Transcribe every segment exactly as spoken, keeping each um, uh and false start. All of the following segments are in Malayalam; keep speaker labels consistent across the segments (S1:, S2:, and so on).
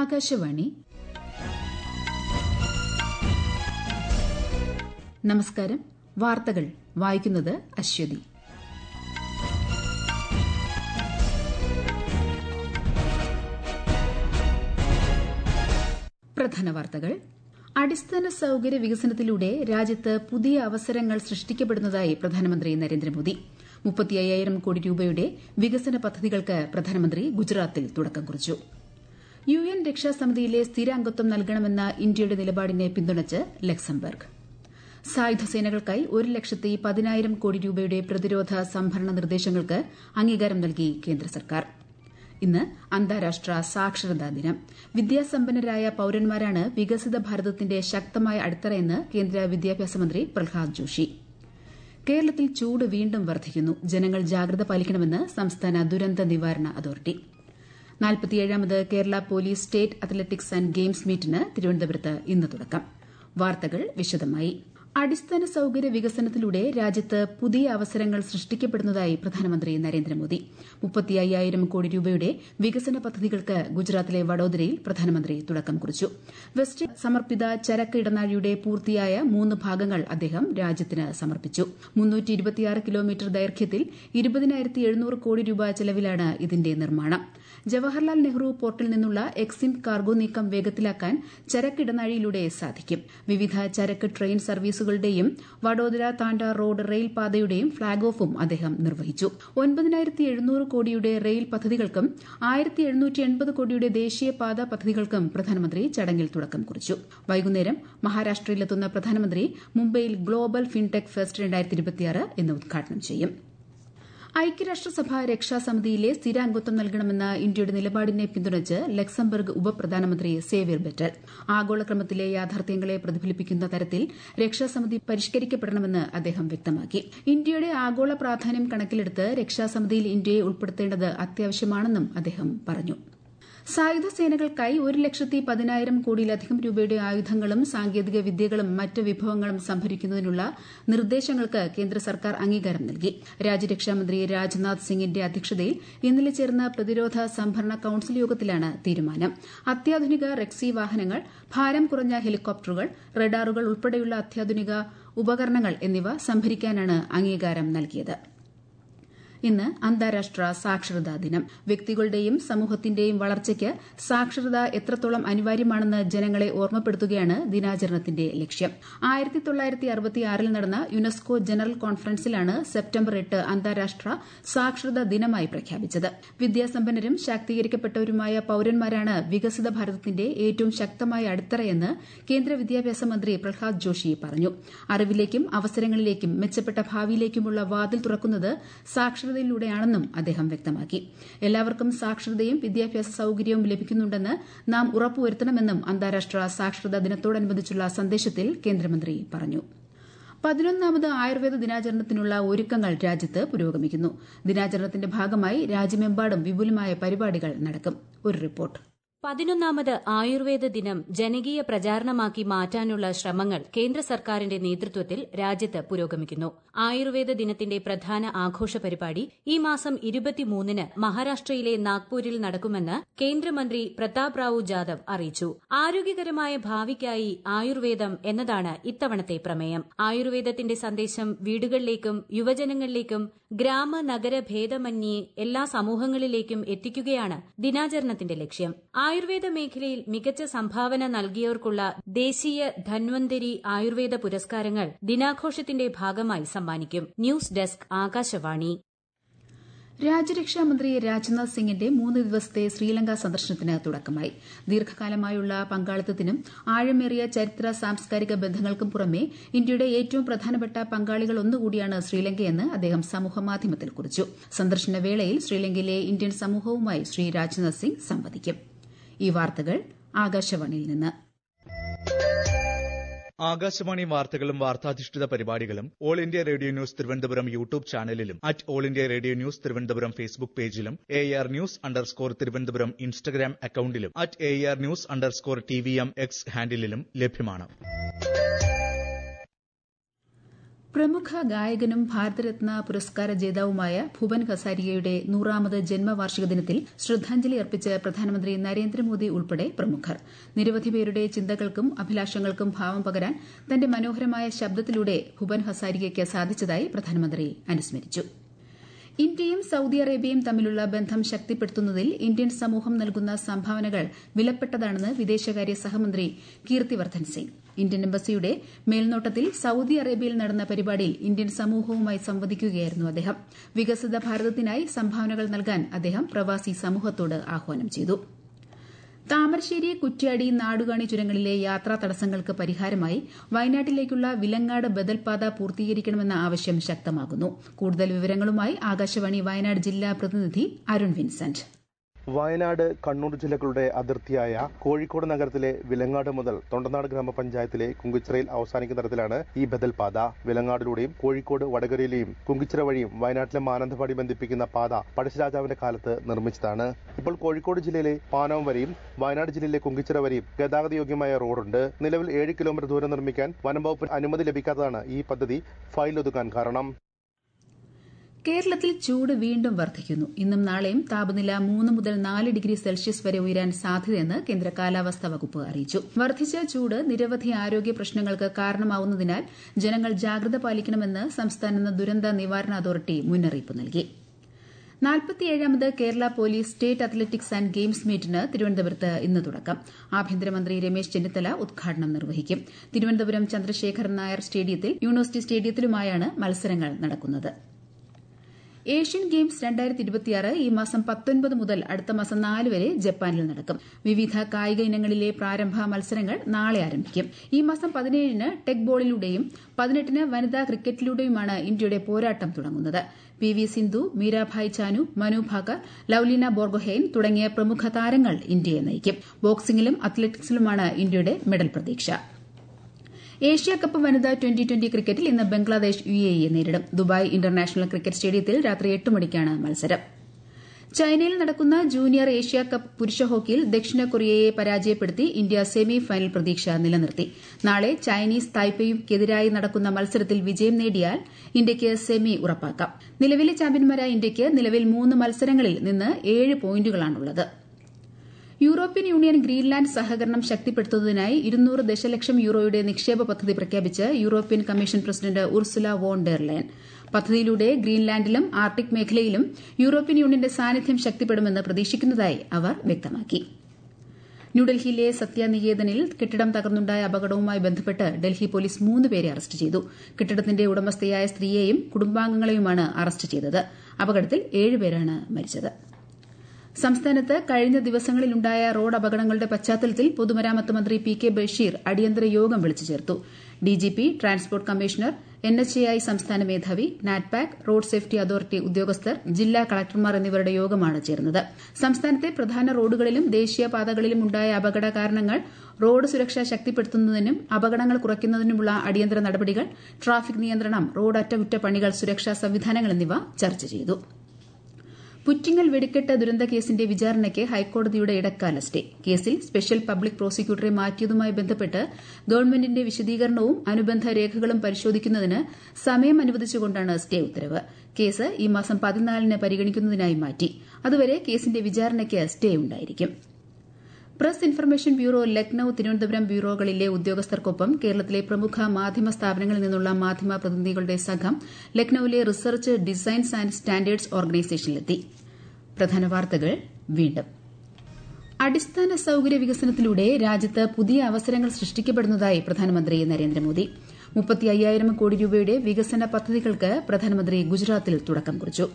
S1: ആകാശവാണി. നമസ്കാരം. വാർത്തകൾ വായിക്കുന്നത് അശ്വതി. പ്രധാന വാർത്തകൾ. അടിസ്ഥാന സൌകര്യ വികസനത്തിലൂടെ രാജ്യത്ത് പുതിയ അവസരങ്ങൾ സൃഷ്ടിക്കപ്പെടുന്നതായി പ്രധാനമന്ത്രി നരേന്ദ്രമോദി. മുപ്പത്തി അയ്യായിരം കോടി രൂപയുടെ വികസന പദ്ധതികൾക്ക് പ്രധാനമന്ത്രി ഗുജറാത്തിൽ തുടക്കം കുറിച്ചു. യു എൻ രക്ഷാസമിതിയിലെ സ്ഥിരാംഗത്വം നൽകണമെന്ന ഇന്ത്യയുടെ നിലപാടിനെ പിന്തുണച്ച് ലക്സംബർഗ്. സായുധ സേനകൾക്കായി ഒരു ലക്ഷത്തി പതിനായിരം കോടി രൂപയുടെ പ്രതിരോധ സംഭരണ നിർദ്ദേശങ്ങൾക്ക് അംഗീകാരം നൽകി കേന്ദ്ര സർക്കാർ. ഇന്ന് അന്താരാഷ്ട്ര സാക്ഷരതാ ദിനം. വിദ്യാസമ്പന്നരായ പൌരന്മാരാണ് വികസിത ഭാരതത്തിന്റെ ശക്തമായ അടിത്തറയെന്ന് കേന്ദ്ര വിദ്യാഭ്യാസ മന്ത്രി പ്രഹ്ലാദ് ജോഷി. കേരളത്തിൽ ചൂട് വീണ്ടും വർദ്ധിക്കുന്നു. ജനങ്ങൾ ജാഗ്രത പാലിക്കണമെന്ന് സംസ്ഥാന ദുരന്ത നിവാരണ അതോറിറ്റി. നാൽപ്പത്തിയേഴാമത് Kerala police state athletics and games മീറ്റിന് തിരുവനന്തപുരത്ത് ഇന്ന് തുടക്കം. വാർത്തകൾ വിശദമായി. അടിസ്ഥാന സൌകര്യ വികസനത്തിലൂടെ രാജ്യത്ത് പുതിയ അവസരങ്ങൾ സൃഷ്ടിക്കപ്പെടുന്നതായി പ്രധാനമന്ത്രി നരേന്ദ്രമോദി. മുപ്പത്തി അയ്യായിരം കോടി രൂപയുടെ വികസന പദ്ധതികൾക്ക് ഗുജറാത്തിലെ വഡോദരയിൽ പ്രധാനമന്ത്രി തുടക്കം കുറിച്ചു. വെസ്റ്റ് സമർപ്പിത ചരക്ക് ഇടനാഴിയുടെ പൂർത്തിയായ മൂന്ന് ഭാഗങ്ങൾ അദ്ദേഹം രാജ്യത്തിന് സമർപ്പിച്ചു. മുന്നൂറ്റി ഇരുപത്തിയാറ് കിലോമീറ്റർ ദൈർഘ്യത്തിൽ ഇരുപതിനായിരത്തി എഴുന്നൂറ് കോടി രൂപ ചെലവിലാണ് ഇതിന്റെ നിർമ്മാണം. ജവഹർലാൽ നെഹ്റു പോർട്ടിൽ നിന്നുള്ള എക്സിം കാർഗോ നീക്കം വേഗത്തിലാക്കാൻ ചരക്ക് ഇടനാഴിയിലൂടെ സാധിക്കും. വിവിധ ചരക്ക് ട്രെയിൻ സർവീസുകളുടെയും വഡോദര താണ്ട റോഡ് റെയിൽ പാതയുടെയും ഫ്ളാഗ് ഓഫും അദ്ദേഹം നിർവഹിച്ചു. ഒൻപതിനായിരത്തി എഴുന്നൂറ് കോടിയുടെ റെയിൽ പദ്ധതികൾക്കും ആയിരത്തി എഴുന്നൂറ്റി എൺപത് കോടിയുടെ ദേശീയപാത പദ്ധതികൾക്കും പ്രധാനമന്ത്രി ചടങ്ങിൽ തുടക്കം കുറിച്ചു. വൈകുന്നേരം മഹാരാഷ്ട്രയിലെത്തുന്ന പ്രധാനമന്ത്രി മുംബൈയിൽ ഗ്ലോബൽ ഫിൻടെക് ഫെസ്റ്റ് രണ്ടായിരത്തി ഇരുപത്തിയാറ് എന്ന് ഉദ്ഘാടനം ചെയ്യും. ഐക്യരാഷ്ട്രസഭ രക്ഷാസമിതിയിലെ സ്ഥിരാംഗത്വം നൽകണമെന്ന ഇന്ത്യയുടെ നിലപാടിനെ പിന്തുണച്ച് ലക്സംബർഗ് ഉപപ്രധാനമന്ത്രി സേവ്യർ ബെറ്റൽ. ആഗോളക്രമത്തിലെ യാഥാർത്ഥ്യങ്ങളെ പ്രതിഫലിപ്പിക്കുന്ന തരത്തിൽ രക്ഷാസമിതി പരിഷ്കരിക്കപ്പെടണമെന്ന് അദ്ദേഹം വ്യക്തമാക്കി. ഇന്ത്യയുടെ ആഗോള പ്രാധാന്യം കണക്കിലെടുത്ത് രക്ഷാസമിതിയിൽ ഇന്ത്യയെ ഉൾപ്പെടുത്തേണ്ടത് അത്യാവശ്യമാണെന്നും അദ്ദേഹം പറഞ്ഞു. സായുധ സേനകൾക്കായി ഒരു ലക്ഷത്തി പതിനായിരം കോടിയിലധികം രൂപയുടെ ആയുധങ്ങളും സാങ്കേതിക വിദ്യകളും മറ്റ് വിഭവങ്ങളും സംഭരിക്കുന്നതിനുള്ള നിർദ്ദേശങ്ങൾക്ക് കേന്ദ്ര സർക്കാർ അംഗീകാരം നൽകി. രാജ്യരക്ഷാമന്ത്രി രാജ്നാഥ് സിംഗിന്റെ അധ്യക്ഷതയിൽ ഇന്നലെ ചേർന്ന പ്രതിരോധ സംഭരണ കൌൺസിൽ യോഗത്തിലാണ് തീരുമാനം. അത്യാധുനിക റെക്സി വാഹനങ്ങൾ, ഭാരം കുറഞ്ഞ ഹെലികോപ്റ്ററുകൾ, റഡാറുകൾ ഉൾപ്പെടെയുള്ള അത്യാധുനിക ഉപകരണങ്ങൾ എന്നിവ സംഭരിക്കാനാണ് അംഗീകാരം നൽകിയത്. ഇന്ന് അന്താരാഷ്ട്ര സാക്ഷരതാ ദിനം. വ്യക്തികളുടെയും സമൂഹത്തിന്റെയും വളർച്ചയ്ക്ക് സാക്ഷരത എത്രത്തോളം അനിവാര്യമാണെന്ന് ജനങ്ങളെ ഓർമ്മപ്പെടുത്തുകയാണ് ദിനാചരണത്തിന്റെ ലക്ഷ്യം. ആയിരത്തി തൊള്ളായിരത്തി അറുപത്തിയാറിൽ നടന്ന യുനെസ്കോ ജനറൽ കോൺഫറൻസിലാണ് സെപ്റ്റംബർ എട്ട് അന്താരാഷ്ട്ര സാക്ഷരതാ ദിനമായി പ്രഖ്യാപിച്ചത്. വിദ്യാസമ്പന്നരും ശാക്തീകരിക്കപ്പെട്ടവരുമായ പൌരന്മാരാണ് വികസിത ഭാരതത്തിന്റെ ഏറ്റവും ശക്തമായ അടിത്തറയെന്ന് കേന്ദ്ര വിദ്യാഭ്യാസ മന്ത്രി പ്രഹ്ലാദ് ജോഷി പറഞ്ഞു. അറിവിലേക്കും അവസരങ്ങളിലേക്കും മെച്ചപ്പെട്ട ഭാവിയിലേക്കുമുള്ള വാതിൽ തുറക്കുന്നത് സാക്ഷരത ിലൂടെയാണെന്നും അദ്ദേഹം വ്യക്തമാക്കി. എല്ലാവർക്കും സാക്ഷരതയും വിദ്യാഭ്യാസ സൌകര്യവും ലഭിക്കുന്നുണ്ടെന്ന് നാം ഉറപ്പുവരുത്തണമെന്നും അന്താരാഷ്ട്ര സാക്ഷരതാ ദിനത്തോടനുബന്ധിച്ചുള്ള സന്ദേശത്തിൽ കേന്ദ്രമന്ത്രി പറഞ്ഞു. പതിനൊന്നാമത് ആയുർവേദ ദിനാചരണത്തിനുള്ള ഒരുക്കങ്ങൾ രാജ്യത്ത് പുരോഗമിക്കുന്നു. ദിനാചരണത്തിന്റെ ഭാഗമായി രാജ്യമെമ്പാടും വിപുലമായ പരിപാടികൾ നടക്കും. ഒരു റിപ്പോർട്ട്.
S2: പതിനൊന്നാമത് ആയുർവേദ ദിനം ജനകീയ പ്രചാരണമാക്കി മാറ്റാനുള്ള ശ്രമങ്ങൾ കേന്ദ്ര സർക്കാരിന്റെ നേതൃത്വത്തിൽ രാജ്യത്ത് പുരോഗമിക്കുന്നു. ആയുർവേദ ദിനത്തിന്റെ പ്രധാന ആഘോഷ പരിപാടി ഈ മാസം ഇരുപത്തിമൂന്നിന് മഹാരാഷ്ട്രയിലെ നാഗ്പൂരിൽ നടക്കുമെന്ന് കേന്ദ്രമന്ത്രി പ്രതാപ് റാവു ജാദവ് അറിയിച്ചു. ആരോഗ്യകരമായ ഭാവിക്കായി ആയുർവേദം എന്നതാണ് ഇത്തവണത്തെ പ്രമേയം. ആയുർവേദത്തിന്റെ സന്ദേശം വീടുകളിലേക്കും യുവജനങ്ങളിലേക്കും ഗ്രാമ നഗര ഭേദമന്യേ എല്ലാ സമൂഹങ്ങളിലേക്കും എത്തിക്കുകയാണ് ദിനാചരണത്തിന്റെ ലക്ഷ്യം. ആയുർവേദ മേഖലയിൽ മികച്ച സംഭാവന നൽകിയവർക്കുള്ള ദേശീയ ധന്വന്തരി ആയുർവേദ പുരസ്കാരങ്ങൾ ദിനാഘോഷത്തിന്റെ ഭാഗമായി സമ്മാനിക്കും. News desk Akashvani.
S1: രാജ്യരക്ഷാമന്ത്രി രാജ്നാഥ് സിംഗിന്റെ മൂന്ന് ദിവസത്തെ ശ്രീലങ്ക സന്ദർശനത്തിന് തുടക്കമായി. ദീർഘകാലമായുള്ള പങ്കാളിത്തത്തിനും ആഴമേറിയ ചരിത്ര സാംസ്കാരിക ബന്ധങ്ങൾക്കും പുറമെ ഇന്ത്യയുടെ ഏറ്റവും പ്രധാനപ്പെട്ട പങ്കാളികളൊന്നുകൂടിയാണ് ശ്രീലങ്കയെന്ന് അദ്ദേഹം സമൂഹമാധ്യമത്തിൽ കുറിച്ചു. സന്ദർശന വേളയിൽ ശ്രീലങ്കയിലെ ഇന്ത്യൻ സമൂഹവുമായി ശ്രീ രാജ്നാഥ് സിംഗ് സംവദിക്കും. ഈ വാർത്തകൾ ആകാശവാണിയിൽ നിന്ന്.
S3: ആകാശവാണി വാർത്തകളും വാർത്താധിഷ്ഠിത പരിപാടികളും all India radio news Thiruvananthapuram YouTube ചാനലിലും at all India radio news Thiruvananthapuram Facebook പേജിലും A R news underscore Thiruvananthapuram Instagram അക്കൌണ്ടിലും at A R news underscore T V M X ഹാൻഡിലും ലഭ്യമാണ്.
S1: പ്രമുഖ ഗായകനും ഭാരതരത്ന പുരസ്കാര ജേതാവുമായ ഭുവൻ ഹസാരികയുടെ നൂറാമത് ജന്മവാർഷിക ദിനത്തിൽ ശ്രദ്ധാഞ്ജലി അർപ്പിച്ച് പ്രധാനമന്ത്രി നരേന്ദ്രമോദി ഉൾപ്പെടെ പ്രമുഖർ. നിരവധി പേരുടെ ചിന്തകൾക്കും അഭിലാഷങ്ങൾക്കും ഭാവം പകരാൻ തന്റെ മനോഹരമായ ശബ്ദത്തിലൂടെ ഭുവൻ ഹസാരികയ്ക്ക് സാധിച്ചതായി പ്രധാനമന്ത്രി അനുസ്മരിച്ചു. ഇന്ത്യയും സൌദി അറേബ്യയും തമ്മിലുള്ള ബന്ധം ശക്തിപ്പെടുത്തുന്നതിൽ ഇന്ത്യൻ സമൂഹം നൽകുന്ന സംഭാവനകൾ വിലപ്പെട്ടതാണെന്ന് വിദേശകാര്യ സഹമന്ത്രി കീർത്തിവർദ്ധൻ സിംഗ്. ഇന്ത്യൻ എംബസിയുടെ മേൽനോട്ടത്തിൽ സൌദി അറേബ്യയിൽ നടന്ന പരിപാടിയിൽ ഇന്ത്യൻ സമൂഹവുമായി സംവദിക്കുകയായിരുന്നു അദ്ദേഹം. വികസിത ഭാരതത്തിനായി സംഭാവനകൾ നൽകാൻ അദ്ദേഹം പ്രവാസി സമൂഹത്തോട് ആഹ്വാനം ചെയ്തു. താമരശ്ശേരി കുറ്റ്യാടി നാടുകാണി ചുരങ്ങളിലെ യാത്രാ തടസ്സങ്ങൾക്ക് പരിഹാരമായി വയനാട്ടിലേക്കുള്ള വിലങ്ങാട് ബദൽപാത പൂർത്തീകരിക്കണമെന്ന ആവശ്യം ശക്തമാകുന്നു. കൂടുതൽ വിവരങ്ങളുമായി ആകാശവാണി വയനാട് ജില്ലാ പ്രതിനിധി അരുൺ വിൻസെന്റ്.
S4: വയനാട്, കണ്ണൂർ ജില്ലകളുടെ അതിർത്തിയായ കോഴിക്കോട് നഗരത്തിലെ വിലങ്ങാട് മുതൽ തൊണ്ടനാട് ഗ്രാമപഞ്ചായത്തിലെ കുങ്കിച്ചിറയിൽ അവസാനിക്കുന്ന തരത്തിലാണ് ഈ ബദൽപാത. വിലങ്ങാടിലൂടെയും കോഴിക്കോട് വടകരയിലെയും കുങ്കിച്ചിറ വഴിയും വയനാട്ടിലെ മാനന്തവാടി ബന്ധിപ്പിക്കുന്ന പാത പഴശ്ശിരാജാവിന്റെ കാലത്ത് നിർമ്മിച്ചതാണ്. ഇപ്പോൾ കോഴിക്കോട് ജില്ലയിലെ പാനവം വരെയും വയനാട് ജില്ലയിലെ കുങ്കിച്ചിറ വരെയും ഗതാഗതയോഗ്യമായ റോഡുണ്ട്. നിലവിൽ ഏഴ് കിലോമീറ്റർ ദൂരം നിർമ്മിക്കാൻ വനംവകുപ്പിന് അനുമതി ലഭിക്കാത്തതാണ് ഈ പദ്ധതി ഫയലൊതുക്കാൻ കാരണം.
S1: കേരളത്തിൽ ചൂട് വീണ്ടും വർദ്ധിക്കുന്നു. ഇന്നും നാളെയും താപനില മൂന്ന് മുതൽ നാല് ഡിഗ്രി സെൽഷ്യസ് വരെ ഉയരാൻ സാധ്യതയെന്ന് കേന്ദ്ര കാലാവസ്ഥാ വകുപ്പ് അറിയിച്ചു. വർദ്ധിച്ച ചൂട് നിരവധി ആരോഗ്യ പ്രശ്നങ്ങൾക്ക് കാരണമാവുന്നതിനാൽ ജനങ്ങൾ ജാഗ്രത പാലിക്കണമെന്ന് സംസ്ഥാന ദുരന്ത നിവാരണ അതോറിറ്റി മുന്നറിയിപ്പ് നൽകി. നാൽപ്പത്തിയേഴാമത് Kerala police state athletics and games മീറ്റിന് തിരുവനന്തപുരത്ത് ഇന്ന് തുടക്കം. ആഭ്യന്തരമന്ത്രി രമേശ് ചെന്നിത്തല ഉദ്ഘാടനം നിർവഹിക്കും. തിരുവനന്തപുരം ചന്ദ്രശേഖരൻ നായർ സ്റ്റേഡിയത്തിൽ യൂണിവേഴ്സിറ്റി സ്റ്റേഡിയത്തിലുമായാണ് മത്സരങ്ങൾ നടക്കുന്നത്. ഏഷ്യൻ ഗെയിംസ് രണ്ടായിരത്തി ഇരുപത്തിയാറ് ഈ മാസം പത്തൊൻപത് മുതൽ അടുത്ത മാസം നാല് വരെ ജപ്പാനിൽ നടക്കും. വിവിധ കായിക ഇനങ്ങളിലെ പ്രാരംഭ മത്സരങ്ങൾ നാളെ ആരംഭിക്കും. ഈ മാസം പതിനേഴിന് ടെക് ബോളിലൂടെയും പതിനെട്ടിന് വനിതാ ക്രിക്കറ്റിലൂടെയുമാണ് ഇന്ത്യയുടെ പോരാട്ടം തുടങ്ങുന്നത്. പി വി സിന്ധു, മീരാഭായ് ചാനു, മനു ഭാക്കർ, ലൌലിന ബോർഗോഹെയ്ൻ തുടങ്ങിയ പ്രമുഖ താരങ്ങൾ ഇന്ത്യയെ നയിക്കും. ബോക്സിംഗിലും അത്ലറ്റിക്സിലുമാണ് ഇന്ത്യയുടെ മെഡൽ പ്രതീക്ഷ. ഏഷ്യാകപ്പ് വനിതാ ട്വന്റി ട്വന്റി ക്രിക്കറ്റിൽ ഇന്ന് ബംഗ്ലാദേശ് യു എ ഇയെ നേരിടും. ദുബായ് ഇന്റർനാഷണൽ ക്രിക്കറ്റ് സ്റ്റേഡിയത്തിൽ രാത്രി എട്ട് മണിക്കാണ് മത്സരം. ചൈനയിൽ നടക്കുന്ന ജൂനിയർ ഏഷ്യാകപ്പ് പുരുഷ ഹോക്കിയിൽ ദക്ഷിണ കൊറിയയെ പരാജയപ്പെടുത്തി ഇന്ത്യ സെമി ഫൈനൽ പ്രതീക്ഷ നിലനിർത്തി. നാളെ ചൈനീസ് തായ്പേയ്ക്കെതിരായി നടക്കുന്ന മത്സരത്തിൽ വിജയം നേടിയാൽ ഇന്ത്യയ്ക്ക് സെമി ഉറപ്പാക്കാം. നിലവിലെ ചാമ്പ്യന്മാരായ ഇന്ത്യയ്ക്ക് നിലവിൽ മൂന്ന് മത്സരങ്ങളിൽ നിന്ന് ഏഴ് പോയിന്റുകളാണുള്ളത്. യൂറോപ്യൻ യൂണിയൻ ഗ്രീൻലാൻഡ് സഹകരണം ശക്തിപ്പെടുത്തുന്നതിനായി ഇരുന്നൂറ് ദശലക്ഷം യൂറോയുടെ നിക്ഷേപ പദ്ധതി പ്രഖ്യാപിച്ച് European commission president Ursula von der Leyen. പദ്ധതിയിലൂടെ ഗ്രീൻലാൻഡിലും ആർട്ടിക് മേഖലയിലും യൂറോപ്യൻ യൂണിയന്റെ സാന്നിധ്യം ശക്തിപ്പെടുമെന്ന് പ്രതീക്ഷിക്കുന്നതായി അവർ വ്യക്തമാക്കി. ന്യൂഡൽഹിയിലെ സത്യനികേതനിൽ കെട്ടിടം തകർന്നുണ്ടായ അപകടവുമായി ബന്ധപ്പെട്ട് ഡൽഹി പോലീസ് മൂന്ന് പേരെ അറസ്റ്റ് ചെയ്തു. കെട്ടിടത്തിന്റെ ഉടമസ്ഥയായ സ്ത്രീയെയും കുടുംബാംഗങ്ങളെയുമാണ് അറസ്റ്റ് ചെയ്തത്. അപകടത്തിൽ ഏഴുപേരാണ് മരിച്ചത്. സംസ്ഥാനത്ത് കഴിഞ്ഞ ദിവസങ്ങളിലുണ്ടായ റോഡ് അപകടങ്ങളുടെ പശ്ചാത്തലത്തിൽ പൊതുമരാമത്ത് മന്ത്രി പി കെ ബഷീർ അടിയന്തര യോഗം വിളിച്ചു ചേർത്തു. DGP, transport commissioner, N H A I സംസ്ഥാന മേധാവി, നാറ്റ്പാക്, റോഡ് സേഫ്റ്റി അതോറിറ്റി ഉദ്യോഗസ്ഥർ, ജില്ലാ കളക്ടർമാർ എന്നിവരുടെ യോഗമാണ് ചേർന്നത്. സംസ്ഥാനത്തെ പ്രധാന റോഡുകളിലും ദേശീയപാതകളിലും ഉണ്ടായ അപകട കാരണങ്ങൾ, റോഡ് സുരക്ഷ ശക്തിപ്പെടുത്തുന്നതിനും അപകടങ്ങൾ കുറയ്ക്കുന്നതിനുമുള്ള അടിയന്തര നടപടികൾ, ട്രാഫിക് നിയന്ത്രണം, റോഡ് അറ്റകുറ്റപ്പണികൾ, സുരക്ഷാ സംവിധാനങ്ങൾ എന്നിവ ചർച്ച ചെയ്തു. പുറ്റിങ്ങൽ വെടിക്കെട്ട് ദുരന്ത കേസിന്റെ വിചാരണയ്ക്ക് ഹൈക്കോടതിയുടെ ഇടക്കാല സ്റ്റേ. കേസിൽ സ്പെഷ്യൽ പബ്ലിക് പ്രോസിക്യൂട്ടറെ മാറ്റിയതുമായി ബന്ധപ്പെട്ട് ഗവൺമെന്റിന്റെ വിശദീകരണവും അനുബന്ധ രേഖകളും പരിശോധിക്കുന്നതിന് സമയം അനുവദിച്ചുകൊണ്ടാണ് സ്റ്റേ ഉത്തരവ്. കേസ് ഈ മാസം പതിനാലിന് പരിഗണിക്കുന്നതിനായി മാറ്റി. അതുവരെ കേസിന്റെ വിചാരണയ്ക്ക് സ്റ്റേ ഉണ്ടായിരിക്കും. Press information bureau Lucknow, Thiruvananthapuram ബ്യൂറോകളിലെ ഉദ്യോഗസ്ഥർക്കൊപ്പം കേരളത്തിലെ പ്രമുഖ മാധ്യമ സ്ഥാപനങ്ങളിൽ നിന്നുള്ള മാധ്യമ പ്രതിനിധികളുടെ സംഘം ലക്നൌവിലെ റിസർച്ച്, ഡിസൈൻസ് ആന്റ് സ്റ്റാൻഡേർഡ്സ് ഓർഗനൈസേഷനിലെത്തി. പ്രധാന വാർത്തകൾ വീണ്ടും. അടിസ്ഥാന സൌകര്യ വികസനത്തിലൂടെ രാജ്യത്ത് പുതിയ അവസരങ്ങൾ സൃഷ്ടിക്കപ്പെടുന്നതായി പ്രധാനമന്ത്രി നരേന്ദ്രമോദി. മുപ്പത്തി അയ്യായിരം കോടി രൂപയുടെ വികസന പദ്ധതികൾക്ക് പ്രധാനമന്ത്രി ഗുജറാത്തിൽ തുടക്കം കുറിച്ചു.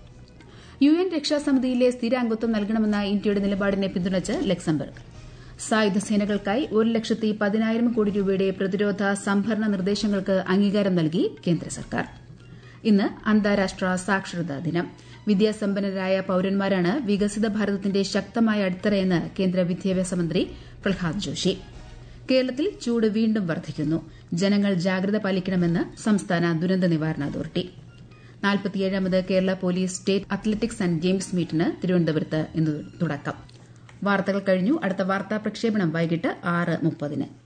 S1: യു എൻ രക്ഷാസമിതിയിലെ സ്ഥിരാംഗത്വം നൽകണമെന്ന ഇന്ത്യയുടെ നിലപാടിനെ പിന്തുണച്ച് ലക്സംബർഗ്. സായുധ സേനകൾക്കായി ഒരു ലക്ഷത്തി പതിനായിരം കോടി രൂപയുടെ പ്രതിരോധ സംഭരണ നിർദ്ദേശങ്ങൾക്ക് അംഗീകാരം നൽകി കേന്ദ്ര സർക്കാർ. ഇന്ന് അന്താരാഷ്ട്ര സാക്ഷരതാ ദിനം. വിദ്യാസമ്പന്നരായ പൌരന്മാരാണ് വികസിത ഭാരതത്തിന്റെ ശക്തമായ അടിത്തറയെന്ന് കേന്ദ്ര വിദ്യാഭ്യാസ മന്ത്രി പ്രഹ്ലാദ് ജോഷി. കേരളത്തിൽ ചൂട് വീണ്ടും വർദ്ധിക്കുന്നു. ജനങ്ങൾ ജാഗ്രത പാലിക്കണമെന്ന് സംസ്ഥാന ദുരന്ത നിവാരണ അതോറിറ്റി. നാൽപ്പത്തിയേഴാമത് Kerala police state athletics and games മീറ്റിന് തിരുവനന്തപുരത്ത് ഇന്ന് തുടക്കം. വാർത്തകൾ കഴിഞ്ഞു. അടുത്ത വാർത്താ പ്രക്ഷേപണം വൈകിട്ട് ആറ് മുപ്പതിന്.